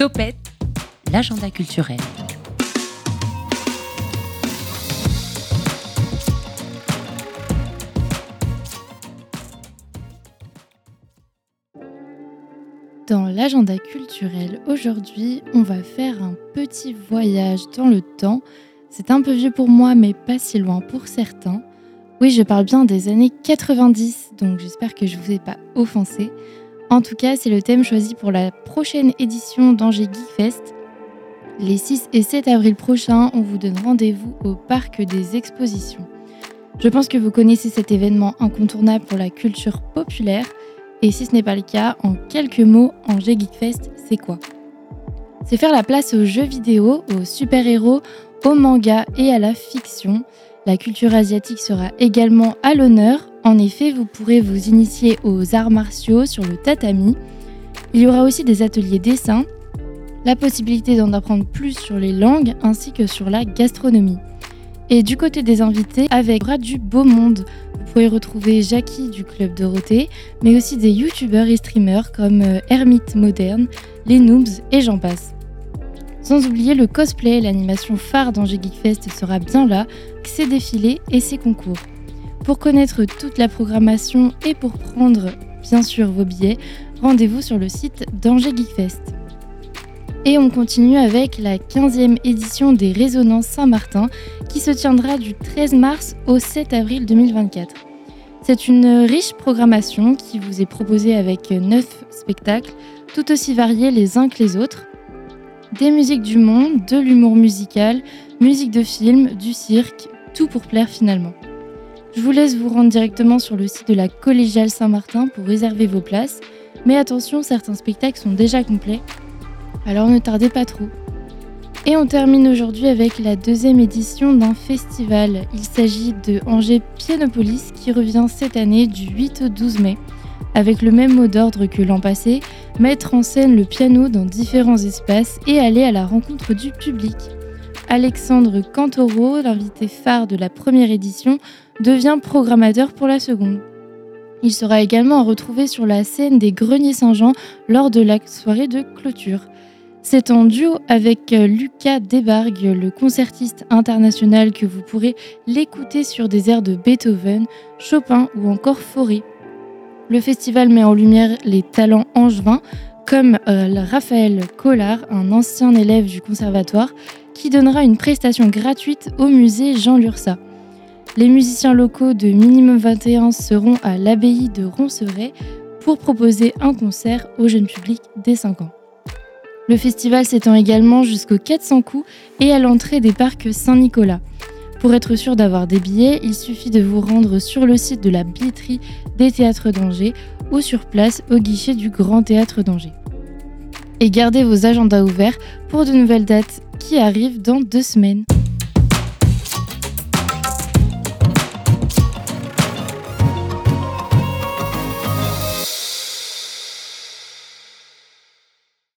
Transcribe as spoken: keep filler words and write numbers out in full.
Topette, l'agenda culturel. Dans l'agenda culturel, aujourd'hui, on va faire un petit voyage dans le temps. C'est un peu vieux pour moi, mais pas si loin pour certains. Oui, je parle bien des années quatre-vingt-dix, donc j'espère que je ne vous ai pas offensé. En tout cas, c'est le thème choisi pour la prochaine édition d'Angers Geekfest. Les six et sept avril prochains, on vous donne rendez-vous au Parc des Expositions. Je pense que vous connaissez cet événement incontournable pour la culture populaire. Et si ce n'est pas le cas, en quelques mots, Angers Geekfest, c'est quoi ? C'est faire la place aux jeux vidéo, aux super-héros, aux mangas et à la fiction. La culture asiatique sera également à l'honneur. En effet, vous pourrez vous initier aux arts martiaux sur le tatami. Il y aura aussi des ateliers dessin, la possibilité d'en apprendre plus sur les langues ainsi que sur la gastronomie. Et du côté des invités, avec bras du beau monde, vous pourrez retrouver Jackie du Club Dorothée, mais aussi des youtubeurs et streamers comme Hermite Moderne, les Noobs et j'en passe. Sans oublier le cosplay, l'animation phare d'Angers Geekfest sera bien là, ses défilés et ses concours. Pour connaître toute la programmation et pour prendre bien sûr vos billets, rendez-vous sur le site d'Angers Geekfest. Et on continue avec la quinzième édition des Résonances Saint-Martin qui se tiendra du treize mars au sept avril deux mille vingt-quatre. C'est une riche programmation qui vous est proposée avec neuf spectacles, tout aussi variés les uns que les autres. Des musiques du monde, de l'humour musical, musique de film, du cirque, tout pour plaire finalement. Je vous laisse vous rendre directement sur le site de la Collégiale Saint-Martin pour réserver vos places, mais attention, certains spectacles sont déjà complets. Alors ne tardez pas trop. Et on termine aujourd'hui avec la deuxième édition d'un festival. Il s'agit de Angers Pianopolis qui revient cette année du huit au douze mai. Avec le même mot d'ordre que l'an passé, mettre en scène le piano dans différents espaces et aller à la rencontre du public. Alexandre Cantoro, l'invité phare de la première édition, devient programmateur pour la seconde. Il sera également à retrouver sur la scène des Greniers Saint-Jean lors de la soirée de clôture. C'est en duo avec Lucas Debargue, le concertiste international, que vous pourrez l'écouter sur des airs de Beethoven, Chopin ou encore Fauré. Le festival met en lumière les talents angevins comme euh, Raphaël Collard, un ancien élève du conservatoire, qui donnera une prestation gratuite au musée Jean Lurçat. Les musiciens locaux de Minimum vingt et un seront à l'abbaye de Roncevray pour proposer un concert au jeune public dès cinq ans. Le festival s'étend également jusqu'au quatre cents coups et à l'entrée des parcs Saint-Nicolas. Pour être sûr d'avoir des billets, il suffit de vous rendre sur le site de la billetterie des théâtres d'Angers ou sur place au guichet du Grand Théâtre d'Angers. Et gardez vos agendas ouverts pour de nouvelles dates qui arrivent dans deux semaines.